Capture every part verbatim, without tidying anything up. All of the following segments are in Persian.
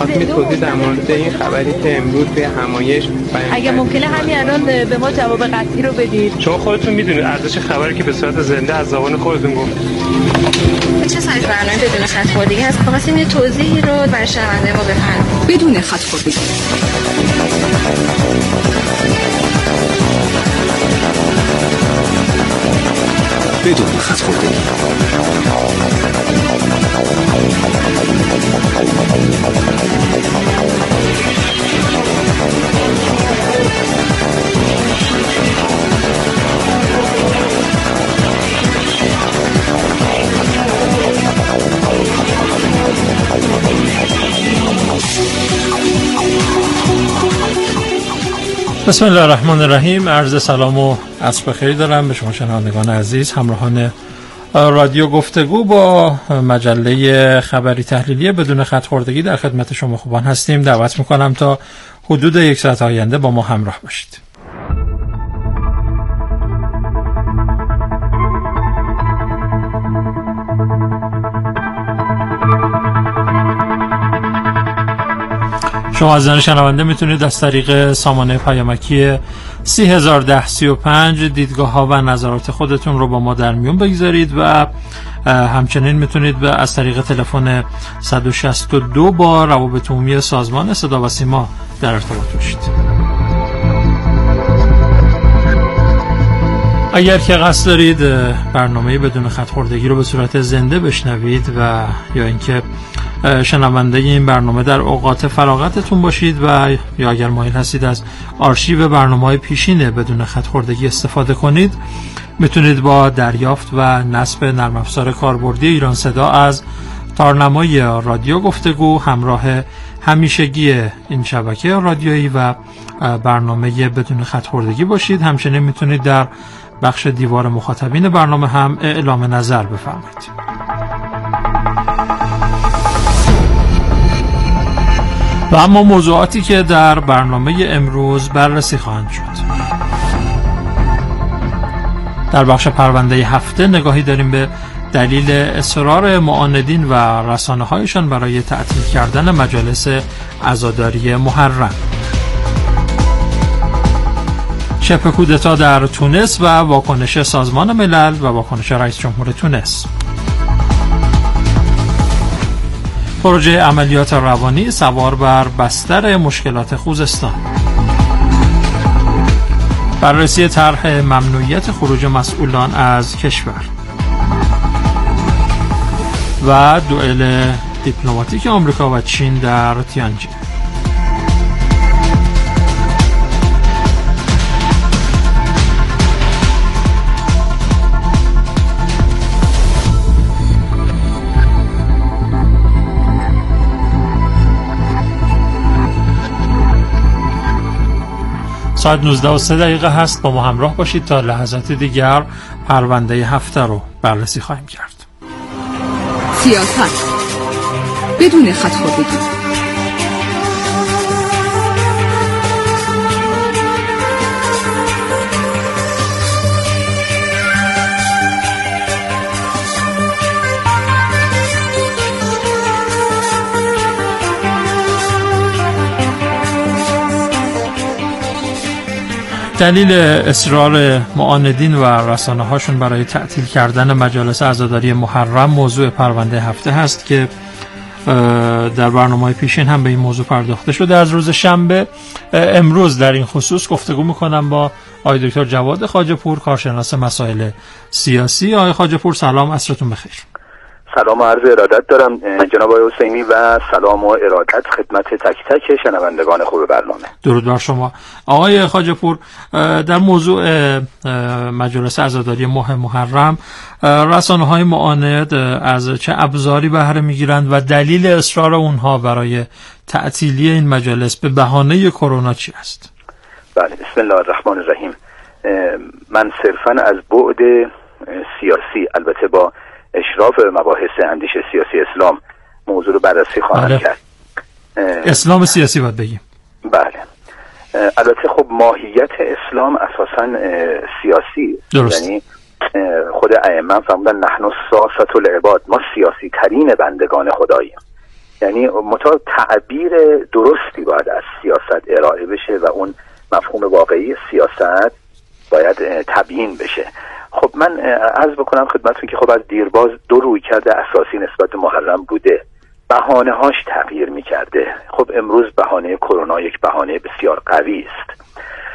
خواستم توضیح در مورد این خبری که امروز به همایش اگه ممکنه همین الان به ما جواب قطعی رو بدید، چون خودتون میدونید ارزش خبری که به صورت زنده از زبان خودتون گفت. چه سایز برنامه بدون خط خوردگی هست؟ خواستیم یه توضیحی رو برای شنونده ما بفرمایید. بدون خط خوردگی. بدون خط خوردگی. بسم الله الرحمن الرحیم. عرض سلام و عصر بخیر دارم به شما شنوندگان عزیز، همراهان رادیو گفتگو. با مجله خبری تحلیلی بدون خط خوردگی در خدمت شما خوبان هستیم. دعوت میکنم تا حدود یک ساعت آینده با ما همراه باشید. شما عزیزان شنونده میتونید از طریق سامانه پیامکی سی هزار و ده سی و پنج دیدگاه ها و نظرات خودتون رو با ما در میون بگذارید و همچنین میتونید به از طریق تلفن صد و شصت و دو با روابط عمومی سازمان صدا و سیما در ارتباط باشید. اگر که قصد دارید برنامه بدون خط خوردگی رو به صورت زنده بشنوید و یا اینکه شنونده این برنامه در اوقات فراغتتون باشید و یا اگر مایل هستید از آرشیو برنامه‌های پیشین بدون خط خوردگی استفاده کنید، میتونید با دریافت و نصب نرم افزار کاربردی ایران صدا از تارنمای رادیو گفتگو همراه همیشگی این شبکه رادیویی و برنامه بدون خط خوردگی باشید. همچنین میتونید در بخش دیوار مخاطبین برنامه هم اعلام نظر بفرمایید. و اما موضوعاتی که در برنامه امروز بررسی خواهند شد. در بخش پرونده هفته نگاهی داریم به دلیل اصرار معاندین و رسانه هایشان برای تعطیل کردن مجالس عزاداری محرم. شبه کودتا در تونس و واکنش سازمان ملل و واکنش رئیس جمهور تونس. پروژه عملیات روانی سوار بر بستر مشکلات خوزستان. بررسی طرح ممنوعیت خروج مسئولان از کشور. و دوئل دیپلماتیک آمریکا و چین در تیانجین. ساعت نوزده و سه دقیقه هست. با ما همراه باشید تا لحظات دیگر پرونده هفته رو بررسی خواهیم کرد. سیاست بدون خط خوردگی. دلیل اصرار معاندین و رسانه هاشون برای تعطیل کردن مجالس عزاداری محرم موضوع پرونده هفته هست که در برنامه‌های پیشین هم به این موضوع پرداخته شده. از روز شنبه امروز در این خصوص گفتگو میکنم با آقای دکتر جواد خواجه‌پور، کارشناس مسائل سیاسی. آقای خواجه‌پور سلام، عصرتون بخیر. سلام و عرض ارادت دارم جناب آقای حسینی و سلام و ارادت خدمت تک تک شنوندگان خوب برنامه. درود بر شما. آقای خواجه‌پور، در موضوع مجالس عزاداری ماه محرم رسانه‌های معاند از چه ابزاری بهره می‌گیرند و دلیل اصرار اونها برای تعطیلی این مجالس به بهانه کرونا چی است؟ بله، بسم الله الرحمن الرحیم. من صرفاً از بعد سیاسی، البته با اشراف مباحث اندیشه سیاسی اسلام، موضوع رو بررسی خواهم بله. کرد. اسلام سیاسی باید بگیم. بله. البته خب ماهیت اسلام اساساً سیاسی، درست. یعنی خود ائمه فرمودن نحن ساسة العباد، ما سیاسی ترین بندگان خداییم. یعنی متا تعبیر درستی باید از سیاست ارائه بشه و اون مفهوم واقعی سیاست باید تبیین بشه. خب من عرض بکنم خدمتتون که خب از دیرباز دو رویکرد اساسی نسبت به محرم بوده، بهانه هاش تغییر میکرده. خب امروز بهانه کرونا یک بهانه بسیار قوی است.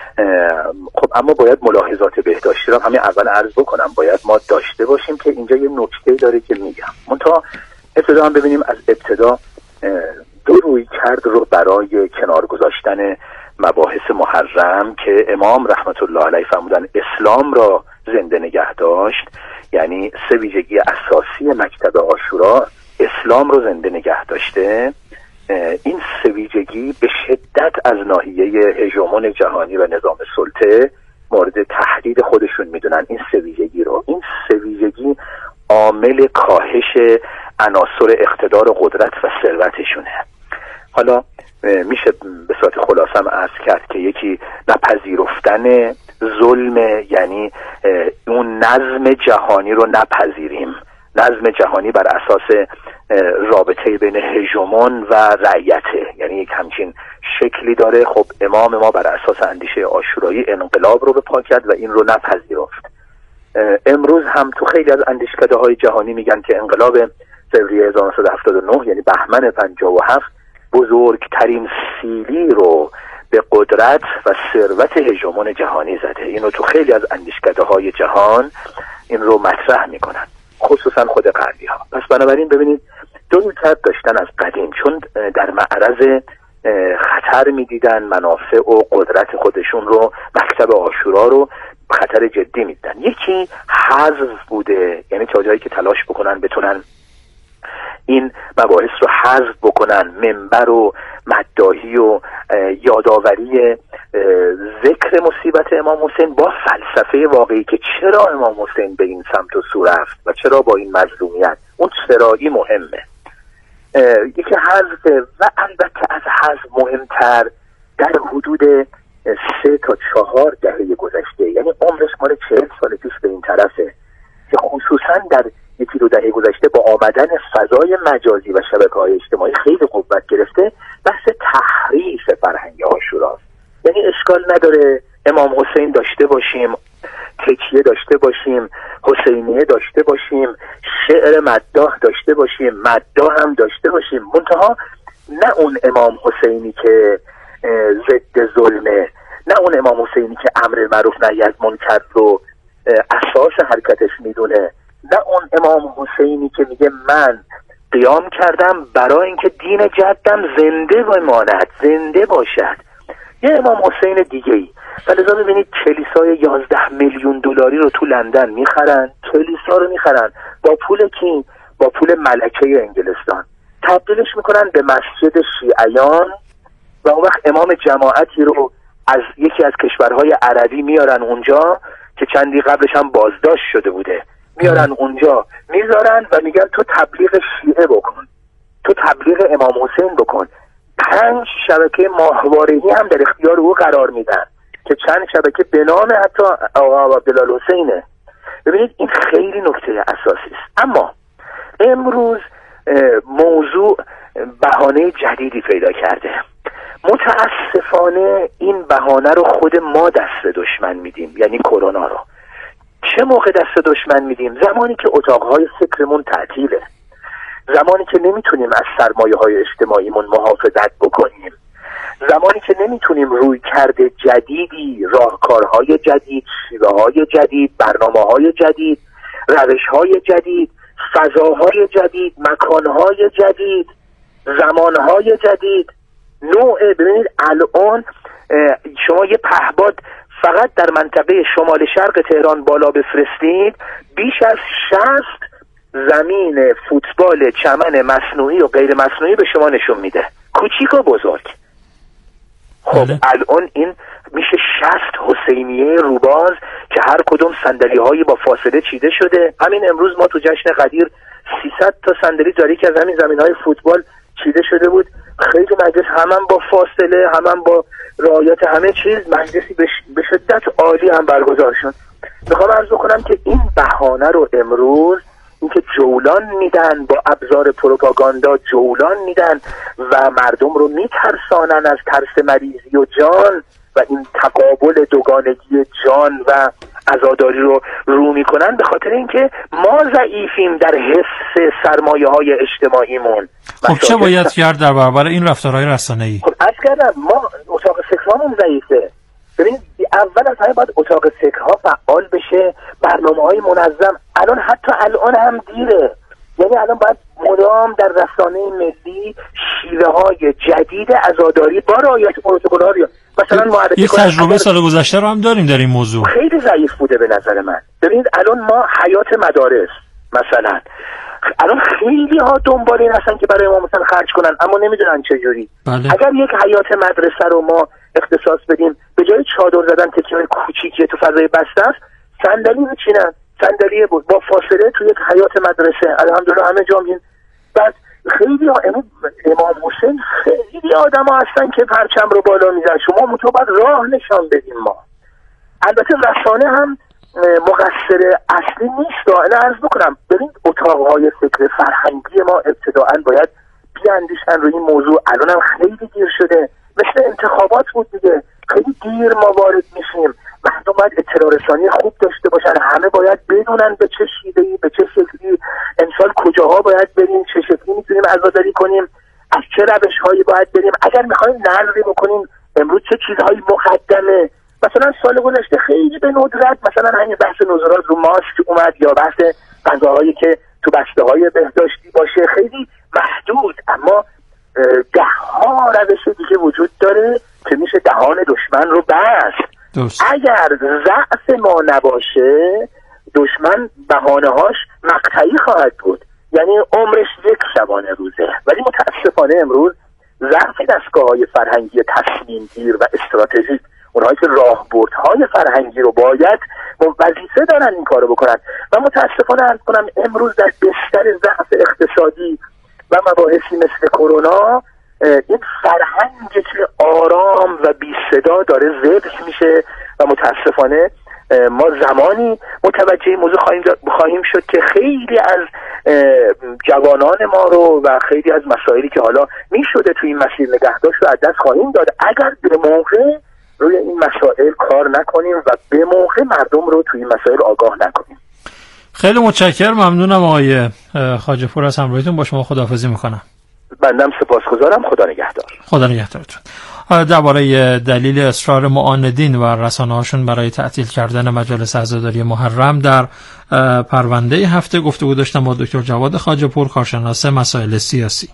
خب اما باید ملاحظات بهداشتی را همین اول عرض بکنم، باید ما داشته باشیم که اینجا یه نکته داره که میگم. منتها ابتدا هم ببینیم از ابتدا دو رویکرد رو برای کنار گذاشتن مباحث محرم که امام رحمت الله علیه فرمودن اسلام را زنده نگه داشت، یعنی سه ویژگی اساسی مکتب عاشورا اسلام رو زنده نگه داشته. این سه ویژگی به شدت از ناحیه هژمون جهانی و نظام سلطه مورد تهدید خودشون میدونن این سه ویژگی رو. این سه ویژگی عامل کاهش عناصر اقتدار و قدرت و ثروتشونه. حالا میشه به صورت خلاصم عرض کرد که یکی نپذیرفتن ظلم، یعنی اون نظم جهانی رو نپذیریم. نظم جهانی بر اساس رابطه بین هژمون و رعیته، یعنی یک همچین شکلی داره. خب امام ما بر اساس اندیشه عاشورایی انقلاب رو به پا کرد و این رو نپذیرفت. امروز هم تو خیلی از اندیشکده‌های جهانی میگن که انقلاب فوریه هزار و نهصد و هفتاد و نه یعنی بهمن پنجاه و هفت بزرگترین سیلی رو به قدرت و ثروت هژمون جهانی زده. اینو تو خیلی از اندیشکده‌های جهان این رو مطرح میکنن، خصوصا خود غربی ها. پس بنابراین ببینید دو رویکرد داشتن از قدیم، چون در معرض خطر میدیدن منافع و قدرت خودشون رو، مکتب عاشورا رو خطر جدی میدیدن. یکی حذف بوده، یعنی تا جایی که تلاش بکنن بتونن این مباحث رو حذف بکنن، منبر و مداحی و یادآوری ذکر مصیبت امام حسین با فلسفه واقعی که چرا امام حسین به این سمت و سو رفت و چرا با این مظلومیت، اون چرایی مهمه. یکی حذف و البته از حذف مهمتر در حدود سه تا چهار دهه گذشته، یعنی عمرش مال چهل سال پیش به این طرفه، که خصوصا در یکی دو دهه گذشته با آمدن فضای مجازی و شبکه‌های اجتماعی خیلی قوت گرفته. بحث تحریف فرهنگ عاشوراست. یعنی اشکال نداره امام حسین داشته باشیم، تکیه داشته باشیم، حسینیه داشته باشیم، شعر مداح داشته باشیم، مداح هم داشته باشیم، منتها نه اون امام حسینی که ضد ظلمه، نه اون امام حسینی که امر معروف نهی از منکر رو اساس حرکتش میدونه، نه اون امام حسینی که میگه من قیام کردم برای اینکه دین جدم زنده بماند، زنده باشد. یه امام حسین دیگه ای. ولذا ببینید کلیسای یازده میلیون دلاری رو تو لندن میخرن، کلیسا رو میخرن با پول کی؟ با پول ملکه انگلستان، تبدیلش میکنن به مسجد شیعیان و اون وقت امام جماعتی رو از یکی از کشورهای عربی میارن اونجا که چندی قبلش هم بازداشت شده بوده، میارن اونجا میذارن و میگن تو تبلیغ شیعه بکن، تو تبلیغ امام حسین بکن. پنج شبکه ماهواره‌ای هم در اختیار او قرار میدن که چند شبکه به نام حتی آقا عبدالله حسینه. ببینید این خیلی نکته اساسی است. اما امروز موضوع بهانه جدیدی پیدا کرده. متاسفانه این بهانه رو خود ما دست دشمن میدیم، یعنی کرونا رو. چه موقع دست دشمن میدیم؟ زمانی که اتاقهای فکرمون تعطیله، زمانی که نمیتونیم از سرمایه های اجتماعیمون محافظت بکنیم، زمانی که نمیتونیم روی کرده جدیدی، راهکارهای جدید، شیوه های جدید، برنامه های جدید، روش های جدید، فضاهای جدید، مکانهای جدید، زمانهای جدید، نوع. ببینید الان شما یه پهباد فقط در منطقه شمال شرق تهران بالا بفرستید، بیش از شصت زمین فوتبال چمن مصنوعی و غیر مصنوعی به شما نشون میده، کوچیک و بزرگ. خب الان این میشه شصت حسینیه روباز که هر کدوم صندلی هایی با فاصله چیده شده. همین امروز ما تو جشن قدیر سیصد تا صندلی جاری که از همین زمین های فوتبال چیده شده بود. خیلی مجلس هم با فاصله، هم با رعایت همه چیز، مجلسی به شدت عالی هم برگزار شد. میخوام عرض کنم که این بهانه رو امروز اینکه جولان میدن، با ابزار پروپاگاندا جولان میدن و مردم رو میترسانن از ترس مریضی و جان و این تقابل دوگانگی جان و عزاداری رو رو میکنن، به خاطر اینکه ما ضعیفیم در حفظ سرمایه های اجتماعیمون. خب چه باید کرد در برابر این رفتارهای رسانه‌ای؟ خب عرض کردم ما اتاق فکرامون ضعیفه. ببینید اول از همه باید اتاق فکرها فعال بشه، برنامه‌های منظم. الان حتی الان هم دیره، یعنی الان باید مدام در رسانه ملی شیوه‌های جدید عزاداری با رعایت پروتکل‌ها رو مثلا معرفی یه تجربه سال گذشته رو هم داریم در این موضوع. خیلی ضعیف بوده به نظر من. ببینید الان ما حیات مدارس مثلا الان خیلی ها دنبال این هستن که برای ما مثلا خرج کنن، اما نمیدونن چجوری. بله. اگر یک حیات مدرسه رو ما اختصاص بدیم، به جای چادر زدن تکیه‌های کوچیکی تو فضای بسته است، صندلی بچینن، صندلی با فاصله تو یک حیات مدرسه. الحمدلله همه جا میبینید. بعد خیلی ها امام حسین خیلی آدم ها هستن که پرچم رو بالا میزن، شما متو باید راه نشان بدیم. ما البته رسانه هم مقصر اصلی نیست. اینو عرض بکنم، ببین اتاقهای فکر فرهنگی ما ابتداعا باید بیاندیشن روی این موضوع. الان هم خیلی دیر شده، مثل انتخابات بود دیگه، خیلی دیر ما وارد میشیم. مردم باید اطلاع رسانی خوب داشته باشن، همه باید بدونن به چه شیوهی، به چه شکلی امسال کجاها باید بریم، چه شکلی میتونیم عزاداری کنیم، از چه روش‌هایی باید بریم، اگر میخوایم نظری بکنیم امروز چه چیزهایی مقدمه. مثلا سال گذشته خیلی به ندرت مثلا همین بحث نظرات رو ماسک اومد، یا بحث غذاهایی که تو بسته‌های بهداشتی باشه، خیلی محدود. اما ده ها روش دیگه وجود داره که میشه دهان دشمن رو بست. دوست. اگر ضعف ما نباشه، دشمن بهانه‌هاش مقطعی خواهد بود، یعنی عمرش یک شبانه روزه. ولی متاسفانه امروز ضعف دستگاه‌های فرهنگی تصمیم گیر و استراتژیک، اونهایی که راهبردهای فرهنگی رو باید وظیفه دارن این کارو بکنن، و متاسفانه عرض کنم امروز در بستر ضعف اقتصادی و مباحثی مثل کرونا، این فرهنگ که آرام و بی صدا داره ذبح میشه و متاسفانه ما زمانی متوجه این موضوع خواهیم خواهیم شد که خیلی از جوانان ما رو و خیلی از مسائلی که حالا میشده توی این مسیر نگهداشت رو از دست خواهیم داد، اگر به موقع روی این مسائل کار نکنیم و به موقع مردم رو توی این مسائل آگاه نکنیم. خیلی متشکرم، ممنونم آقای خواجه پور از همراهیتون. با شما خداحافظی میکنم. بنده سپاسگزارم. خدا نگهدار. خدا نگهدارتون. درباره دلیل اصرار معاندین و رسانه‌هاشون برای تعطیل کردن مجالس عزاداری محرم در پرونده هفته گفتگو داشتم با دکتر جواد خواجه پور، کارشناس مسائل سیاسی.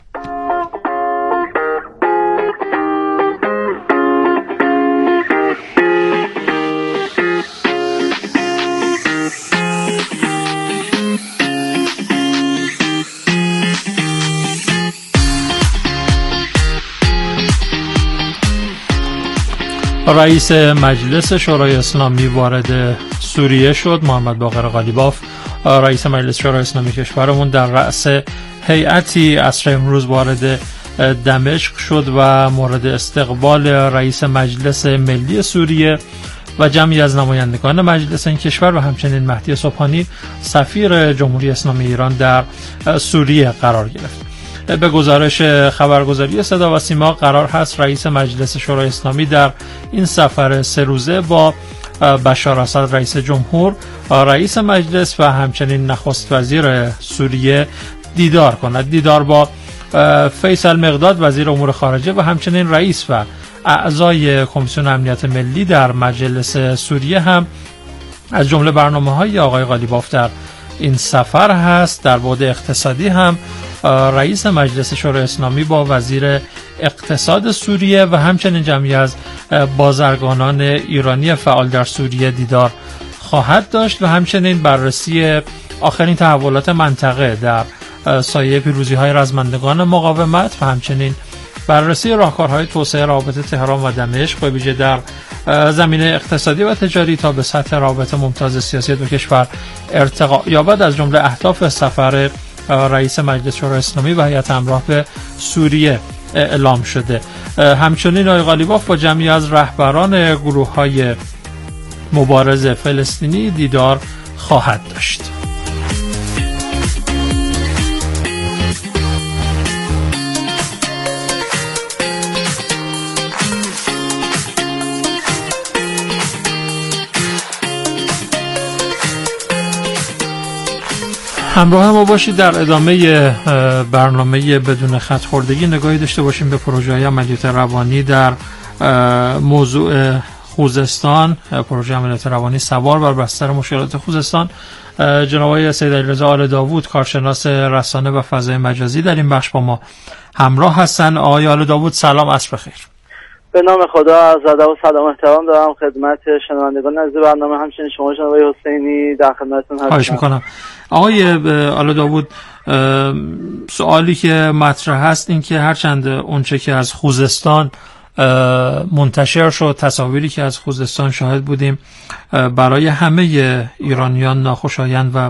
رئیس مجلس شورای اسلامی وارد سوریه شد. محمد باقر قالیباف، رئیس مجلس شورای اسلامی کشورمون، در رأس هیئتی عصر امروز وارد دمشق شد و مورد استقبال رئیس مجلس ملی سوریه و جمعی از نمایندگان مجلس این کشور و همچنین مهدی صبحانی سفیر جمهوری اسلامی ایران در سوریه قرار گرفت. به گزارش خبرگزاری صدا و سیما قرار هست رئیس مجلس شورای اسلامی در این سفر سه روزه با بشار اسد رئیس جمهور، رئیس مجلس و همچنین نخست وزیر سوریه دیدار کند. دیدار با فیصل مقداد وزیر امور خارجه و همچنین رئیس و اعضای کمیسیون امنیت ملی در مجلس سوریه هم از جمله برنامه‌های آقای قالیباف در این سفر هست. در بعد اقتصادی هم رئیس مجلس شورای اسلامی با وزیر اقتصاد سوریه و همچنین جمعی از بازرگانان ایرانی فعال در سوریه دیدار خواهد داشت و همچنین بررسی آخرین تحولات منطقه در سایه پیروزی‌های رزمندگان مقاومت و همچنین بررسی راهکارهای توسعه رابطه تهران و دمشق به ویژه در زمینه اقتصادی و تجاری تا به سطح رابطه ممتاز سیاسی دو کشور ارتقا یابد از جمله اهداف سفر رئیس مجلس شورای اسلامی و هیئت همراه به سوریه اعلام شده. همچنین آقای قالیباف با جمعی از رهبران گروه‌های مبارز فلسطینی دیدار خواهد داشت. همراه ما باشید در ادامه برنامه بدون خط خوردگی. نگاهی داشته باشیم به پروژه عملیات روانی در موضوع خوزستان، پروژه عملیات روانی سوار بر بستر مشکلات خوزستان. جناب آقای سید علیرضا آل داوود، کارشناس رسانه و فضای مجازی، در این بخش با ما همراه هستن. آقای آل داوود سلام، عصر بخیر. به نام خدا، عرض ادب و سلام احترام دارم خدمت شنوندگان عزیز برنامه، همچنین شما جناب آقای حسینی در خدمتتون هستم. خواهش میکنم. آقای آل داوود، سوالی که مطرح هست این که هرچند اونچه که از خوزستان منتشر شد، تصاویری که از خوزستان شاهد بودیم، برای همه ایرانیان ناخوشایند و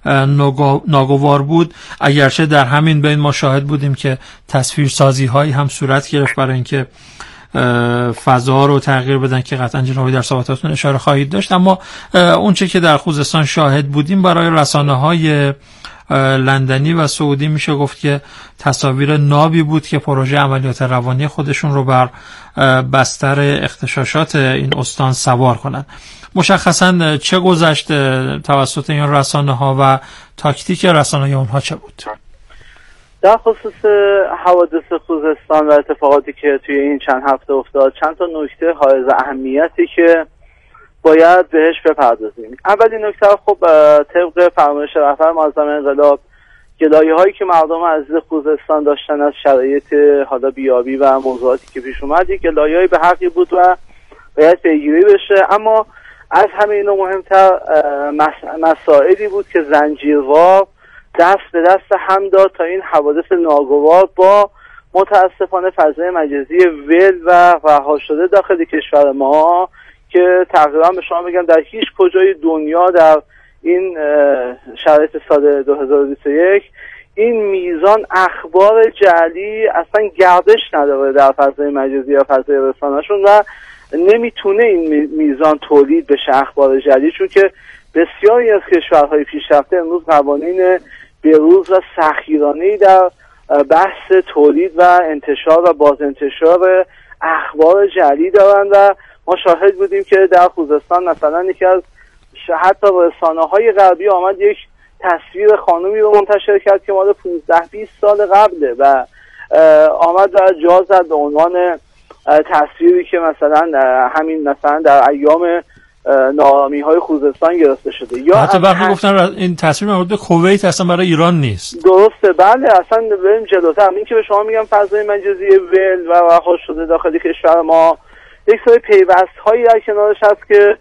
ناگوار بود، اگرچه در همین بین ما شاهد بودیم که تصویرسازی هایی هم صورت گرفت برای اینکه فضا رو تغییر بدن که قطعا جنابی در صحبتاتون اشاره خواهید داشت، اما اون چه که در خوزستان شاهد بودیم برای رسانه های لندنی و سعودی میشه گفت که تصاویر نابی بود که پروژه عملیات روانی خودشون رو بر بستر اغتشاشات این استان سوار کنن. مشخصا چه گذشت توسط این رسانه ها و تاکتیک رسانه اونها چه بود؟ در خصوص حوادث خوزستان و اتفاقاتی که توی این چند هفته افتاد، چند تا نکته حائز اهمیتی که باید بهش بپردازیم. اولین نکته، خب طبق فرمایش رهبر معظم انقلاب، گلایه هایی که مردم عزیز خوزستان داشتن از شرایط حالا بیابی و موضوعاتی که پیش اومد، گلایه های به حقی بود و باید پیگیری بشه. اما از همه اینا مهمتر مسائلی بود که زنجیروار دست به دست هم داد تا این حوادث ناگوار با متاسفانه فضای مجازی ول و رها شده داخل کشور ما، که تقریبا به شما بگم در هیچ کجای دنیا در این شرایط سال دو هزار و بیست و یک این میزان اخبار جعلی اصلا گردش نداره در فضای مجازی یا فضای رسانه‌شون و نمیتونه این میزان تولید بشه اخبار جعلی، چون که بسیاری از کشورهای پیشرفته امروز قوانین بروز و سخیرانه‌ای در بحث تولید و انتشار و بازانتشار اخبار جعلی دارن و ما شاهد بودیم که در خوزستان مثلا یکی از حتی رسانه‌های غربی آمد یک تصویر خانومی رو منتشر کرد که مال پانزده بیست سال قبله و آمد در جا زد به عنوان تصویری که مثلا همین مثلا در ایام ناآرامی‌های خوزستان گرفته شده. یا حتی برخی گفتن این تصویر مربوط به کویت اصلا برای ایران نیست. درسته، بله. اصلا بریم جلوتر، این که به شما میگم فضای مجازی ول و رها شده داخل کشور ما یک سری پیوست‌هایی در کنارش هست که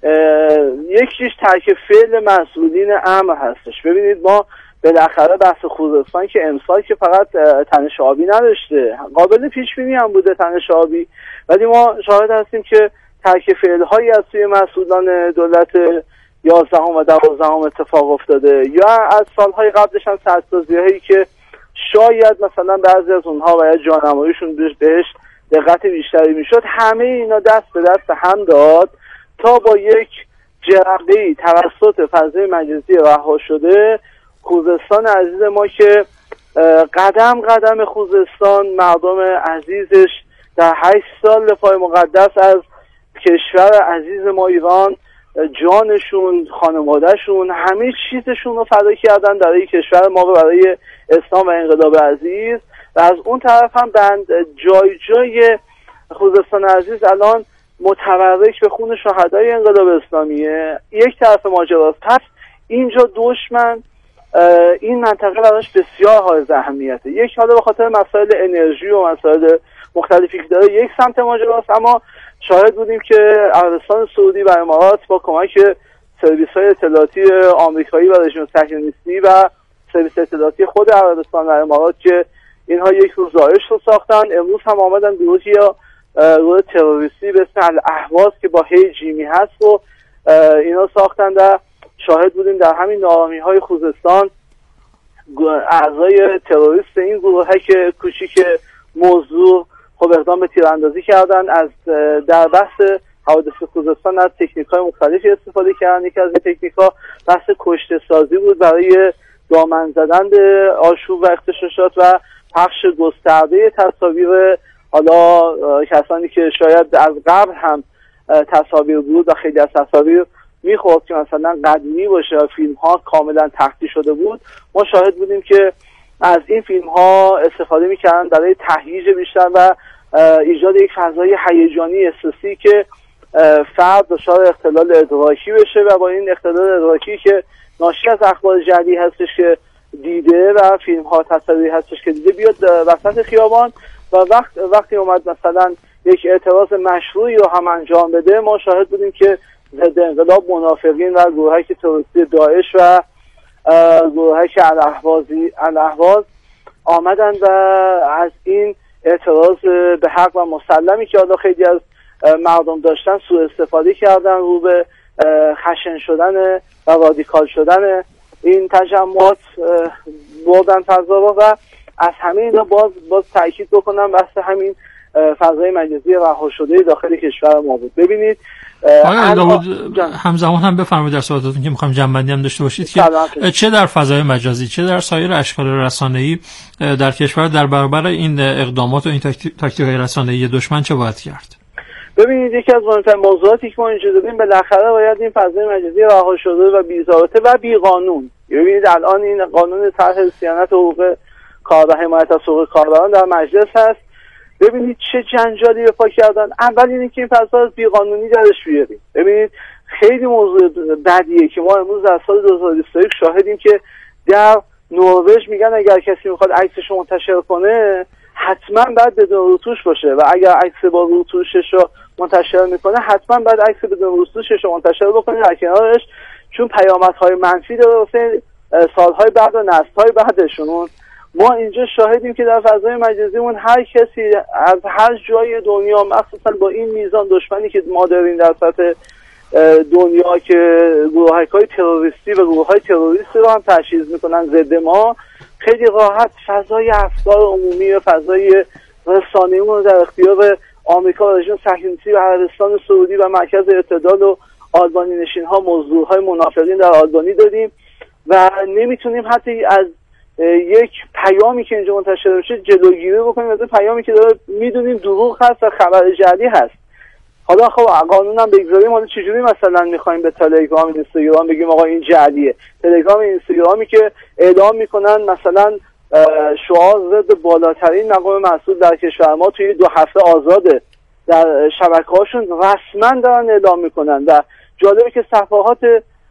یکیش ترک فعل مسئولین امر هستش. ببینید ما بالاخره بحث خوزستان که امسال که فقط تنش آبی نداشته، قابل پیش بینی هم بوده تنش آبی، ولی ما شاهد هستیم که ترک فعل‌هایی از سوی مسئولان دولت یازدهم و دوازدهم اتفاق افتاده، یا از سال‌های قبلش هم سدسازی‌هایی که شاید مثلا بعضی از اونها باید جانماییشون بهش دقت بیشتری میشد. همه اینا دست به دست هم داد تا با یک جرقه‌ای توسط فضای مجازی رها شده خوزستان عزیز ما که قدم قدم خوزستان، مردم عزیزش در هشت سال دفاع مقدس از کشور عزیز ما ایران جانشون، خانوادهشون، همه چیزشون رو فدا کردن برای کشور ما و برای اسلام و انقلاب عزیز. و از اون طرف هم بند جای جای خوزستان عزیز الان متبرک به خون شهدای انقلاب اسلامیه. یک طرف ماجراست. پس اینجا دشمن این منطقه براش بسیار حائز اهمیته. یک حالا به خاطر مسائل انرژی و مسائل مختلفی که داره یک سمت ماجراست، اما شاهد بودیم که عربستان سعودی و امارات با کمک سرویس‌های اطلاعاتی آمریکایی و رژیم صهیونیستی و سرویس اطلاعاتی خود عربستان و امارات که اینها یک روز داعش رو ساختن، امروز هم آمدن گروهی یا گروه تروریستی به اسم الاهواز که با هی جیمی هست و اینا ساختن و شاهد بودیم در همین ناآرامی‌های خوزستان اعضای تروریست این گروه که کوچیک موضوع خب اقدام به تیراندازی کردن. از در بحث حوادث خوزستان از تکنیک‌های مختلفی استفاده کردن. یکی از این تکنیک‌ها بحث کشته سازی بود برای دامن زدن به آشوب و اغتشاشات و پخش گسترده تصاویر حالا کسانی که شاید از قبل هم تصاویر بود و خیلی از تصاویر میخورد که مثلا قدیمی باشه و فیلم ها کاملا تختی شده بود، ما شاهد بودیم که از این فیلم ها استفاده میکردن برای تهییج بیشتر و ایجاد یک فضای هیجانی احساسی که فرد دچار اختلال ادراکی بشه و با این اختلال ادراکی که ناشی از اخبار جعلی هستش که دیده و فیلم ها تصویری هستش که دیده بیاد وسط خیابان و وقت وقتی اومد مثلا یک اعتراض مشروعی رو هم انجام بده، ما شاهد بودیم که ضد انقلاب منافقین و گروهایی که تروریستی داعش و گروهایی که الاهوازی الاهواز آمدن و از این اعتراض به حق و مسلمی که حالا خیلی از مردم داشتن سوء استفاده کردن رو به خشن شدن و رادیکال شدن این تجمعات بردن فضا رو و از همه اینا باز باز تاکید بکنم بحث همین فضای مجازی رها شده داخل کشور ما بود. ببینید آقای داوود همزمان هم بفرمایید در سوالاتتون که می‌خوام جنبندی هم داشته باشید که چه در فضای مجازی چه در سایر اشکال رسانه‌ای در کشور در برابر این اقدامات و این تاکتیک‌های رسانه‌ای دشمن چه باید کرد؟ ببینید یکی از مهمترین موضوعاتی که ما اینجا داریم بالاخره باید این فضای مجازی رها شده و بی‌ضابطه و بی‌قانون. ببینید الان این قانون طرح صیانت حقوق کار و حمایت از حقوق کاربران در مجلس هست. ببینید چه جنجالی به پا کردن. اول اینه که این فضا از بی‌قانونی درش بیاریم. ببینید خیلی موضوع بدیه که ما امروز در سال دو هزار و بیست و یک شاهدیم که در نروژ میگن اگر کسی میخواد عکسش رو منتشر کنه حتما باید بدون روتوش باشه و اگر عکس با روتوشش رو منتشر میکنه حتما باید عکس بدون روتوشش رو منتشر بکنه. در کنارش چون پیامدهای منفی داره واسه سالهای بعد و نسل‌های بعدشون، ما اینجا شاهدیم که در فضای مجازیمون هر کسی از هر جای دنیا مخصوصا با این میزان دشمنی که ما داریم در سطح دنیا که گروه‌های تروریستی و گروه‌های تروریستی رو هم تشخیص میکنن ضد ما، خیلی راحت فضای افکار عمومی و فضای رسانه‌مون در اختیار آمریکا و رژیم صهیونیستی و عربستان سعودی و مرکز اعتدال و آلبانی نشین‌ها مزدورهای منافقین در آلبانی دادیم و نمیتونیم حتی از یک پیامی که اینجا منتشر میشه جلوگیری بکنیم از پیامی که داره میدونیم دروغ هست و خبر جعلی هست. حالا خب قانونم بگذاریم، حالا چجوری مثلا میخوایم به تلگرام اینستاگرام بگیم آقا این جعلیه؟ تلگرام اینستاگرامی که اعلام میکنن مثلا شعار ضد بالاترین مقام مسئول در کشور ما توی دو هفته آزاده در شبکه‌هاشون رسما دارن اعلام میکنن و جالبه که صفحات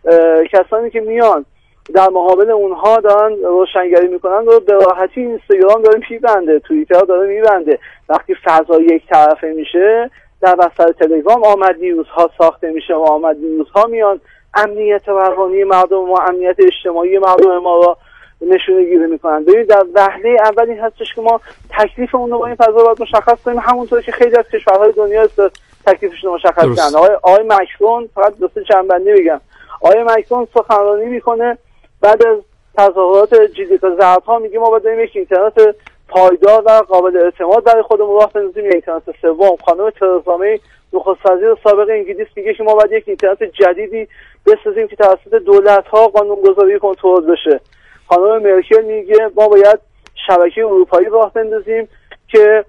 کسانی که میان در مقابل اونها دارن روشنگری میکنن رو به راحتی اینستاگرام داره میبنده، توییتر داره میبنده. وقتی فضا یک طرفه میشه در وسط تلگرام آمد نیوزها ساخته میشه و آمد نیوزها میان امنیت روانی مردم ما، امنیت اجتماعی مردم ما رو نشونه گیری میکنن. ببینید در وهله اول این هستش که ما تکلیفمون رو با این فضا باید مشخص کنیم، همونطور که خیلی از کشورهای دنیا تکلیفشون رو مشخص کردن. آقای آقای مکرون، فقط دو سه جنبندی بگم، آقای مکرون سخنرانی میکنه بعد از تظاهرات جدی زردها میگه ما باید یک اینترنت پایدار و قابل اعتماد برای خودمون راه بندازیم، یک اینترنت سوم. خانم ترزا می نخست وزیر سابق انگلیس میگه که ما باید یک اینترنت جدیدی بسازیم که توسط دولت‌ها قانون‌گذاری کنترل بشه. خانم مرکل میگه ما باید شبکه اروپایی راه بندازیم که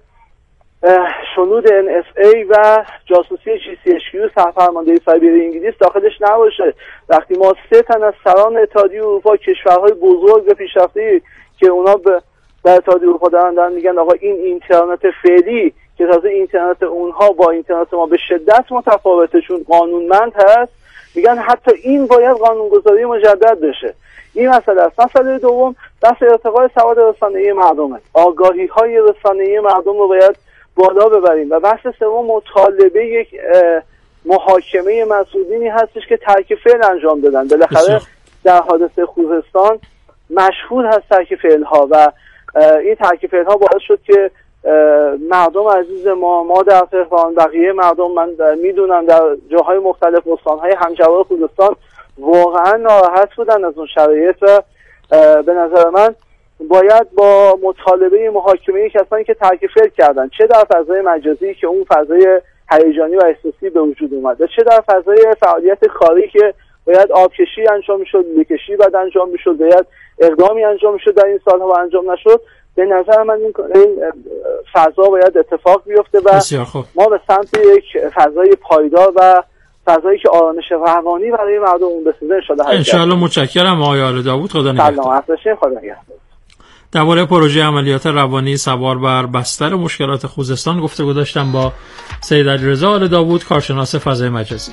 شنود ان اس ای و جاسوسی جی سی اچ کیو سرپرماندهی سایبری انگلیس داخلش نباشه. وقتی ما سه تن از سران اتحادیه اروپا، کشورهای بزرگ و پیشرفته که اونا به در اتحادیه اروپا دارن دارن میگن آقا این اینترنت فعلی که تازه اینترنت اونها با اینترنت ما به شدت متفاوته چون قانونمند هست، میگن حتی این باید قانونگذاری مجدد بشه. این مسئله است. مسئله دوم بحث ارتقای سواد رسانه‌ای مردمه. آگاهی‌های رسانه‌ای مردم رو باید بالا ببریم. و بحث سوم مطالبه یک محاکمه مسئولینی هستش که ترک فعل انجام دادن. بالاخره در حادثه خوزستان مشهور هست ترک فعل‌ها و این ترک فعل‌ها باعث شد که مردم عزیز ما ما در تهران، بقیه مردم من میدونم در جاهای مختلف استان‌های همجوار خوزستان واقعا ناراحت بودن از اون شرایط و به نظر من باید با مطالبه محاکمه کسانی که ترک فعل کردن، چه در فضای مجازی که اون فضای هیجانی و احساسی به وجود اومد، چه در فضای فعالیت کاری که باید آبکشی انجام میشد، لوکشی بعد انجام میشد، باید اقدامی انجام میشد در این سالها و انجام نشد. به نظر من این فضا باید اتفاق بیفته و ما به سمت یک فضای پایدار و فضایی که آرامش روانی برای مردم اون بسازه ان شاءالله. ان شاءالله. متشکرم آقای آل داوود. خدا نگهدار. سلامت باشین. خدا نگهدار. درباره پروژه عملیات روانی سوار بر بستر مشکلات خوزستان گفتگو داشتم با سید علیرضا آل داوود، کارشناس فضای مجازی.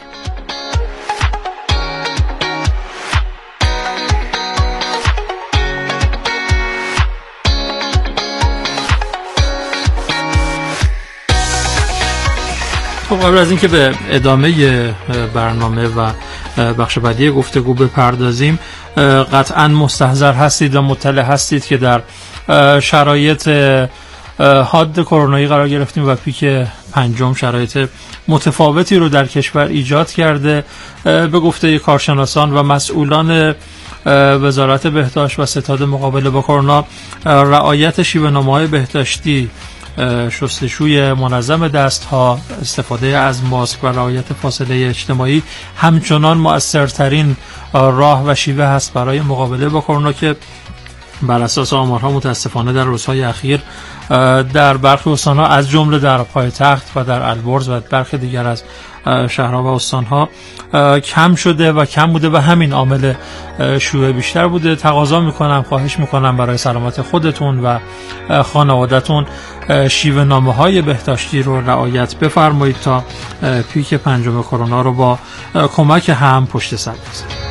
خب قبل از اینکه به ادامه برنامه و بخش بعدی گفتگو بپردازیم، قطعا مستحضر هستید و مطلع هستید که در شرایط حاد کرونایی قرار گرفتیم و پیک پنجم شرایط متفاوتی رو در کشور ایجاد کرده. به گفته کارشناسان و مسئولان وزارت بهداشت و ستاد مقابله با کرونا، رعایت شیوه‌نامه‌های بهداشتی، شستشوی منظم دستها، استفاده از ماسک و رعایت فاصله اجتماعی همچنان مؤثرترین راه و شیوه هست برای مقابله با کرونا که بر اساس آمارها متاسفانه در روزهای اخیر در برخی استان‌ها از جمله در پایتخت و در البرز و برخی دیگر از شهرها و استان‌ها کم شده و کم بوده و همین عامل شیوع بیشتر بوده. تقاضا میکنم، خواهش میکنم برای سلامت خودتون و خانواده‌تون شیوه نامه‌های بهداشتی رو رعایت بفرمایید تا پیک پنجم کرونا رو با کمک هم پشت سر بگذاریم.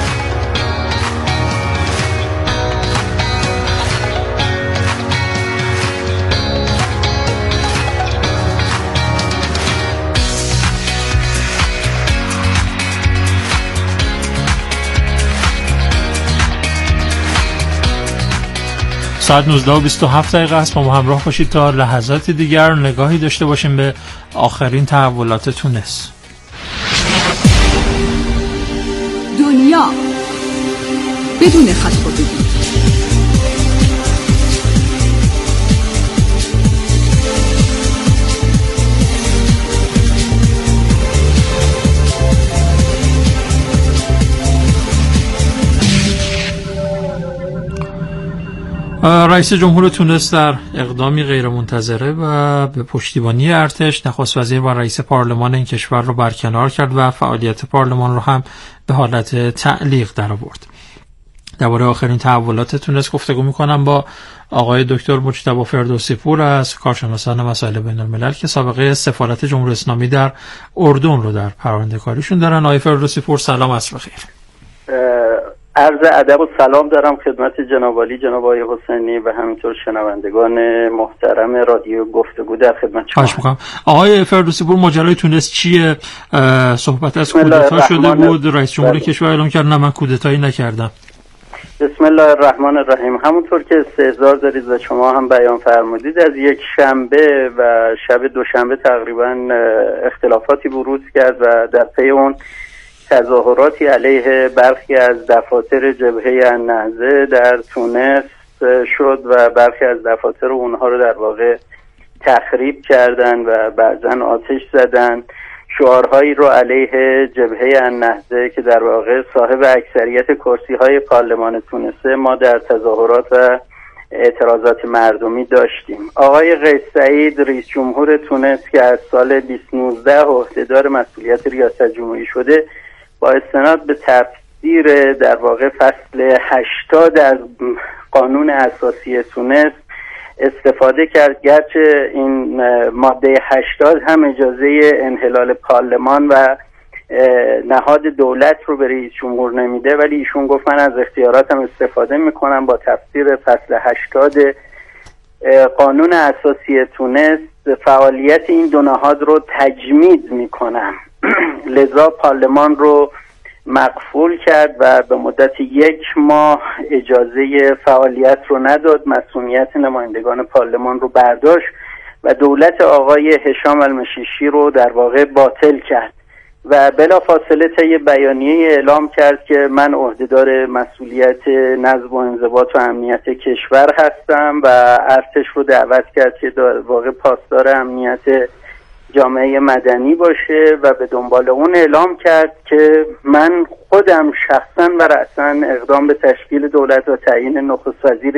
ساعت نوزده و بیست و هفت دقیقه است. با ما همراه باشید تا لحظات دیگر نگاهی داشته باشیم به آخرین تحولات تونس. دنیا بدون خط‌خطی. رئیس جمهور تونس در اقدامی غیرمنتظره و به پشتیبانی ارتش نخست وزیر و رئیس پارلمان این کشور رو برکنار کرد و فعالیت پارلمان رو هم به حالت تعلیق درآورد. درباره آخرین تحولات تونس گفتگو می‌کنم با آقای دکتر مجتبی فردوسی پور از کارشناسان مسائل بین‌الملل که سابقه سفارت جمهوری اسلامی در اردن رو در پرونده‌کاریشون دارن. آقای فردوسی پور سلام، عصر بخیر. عرض ادب و سلام دارم خدمت جناب عالی، جناب آقای حسینی و همینطور شنوندگان محترم رادیو گفتگو در خدمت شما. خواهش می‌کنم. آقای فردوسی پور، ماجرای تونس چیه؟ صحبت از کودتا شده بود، رئیس جمهور کشور اعلام کرد نه من کودتایی نکردم. بسم الله الرحمن الرحیم. همونطور که استحضار دارید و شما هم بیان فرمودید، از یک شنبه و شب دوشنبه تقریبا اختلافاتی بروز کرد و در پی اون تظاهراتی علیه برخی از دفاتر جبهه النهضه در تونس شد و برخی از دفاتر اونها رو در واقع تخریب کردن و بعضن آتش زدن. شعارهایی رو علیه جبهه النهضه که در واقع صاحب اکثریت کرسی‌های پارلمان تونسه ما در تظاهرات و اعتراضات مردمی داشتیم. آقای قیس سعید رئیس جمهور تونس که از سال بیست نوزده عهدهدار مسئولیت ریاست جمهوری شده، با استناد به تفسیر در واقع فصل هشتاد از قانون اساسی تونس استفاده کرد، گرچه این ماده هشتاد هم اجازه انحلال پارلمان و نهاد دولت رو به رئیس جمهور نمیده، ولی ایشون گفت من از اختیاراتم استفاده میکنم، با تفسیر فصل هشتاد قانون اساسی تونس فعالیت این دو نهاد رو تجمید میکنم. لذا پارلمان رو مقفول کرد و به مدت یک ماه اجازه فعالیت رو نداد، مسئولیت نمایندگان پارلمان رو برداشت و دولت آقای هشام المشیشی رو در واقع باطل کرد و بلافاصله طی بیانیه اعلام کرد که من عهدهدار مسئولیت نظم و انضباط و امنیت کشور هستم و ارتش رو دعوت کرد که در واقع پاسدار امنیت جامعه مدنی باشه و به دنبال اون اعلام کرد که من خودم شخصا و رأسا اقدام به تشکیل دولت و تعیین نخست وزیر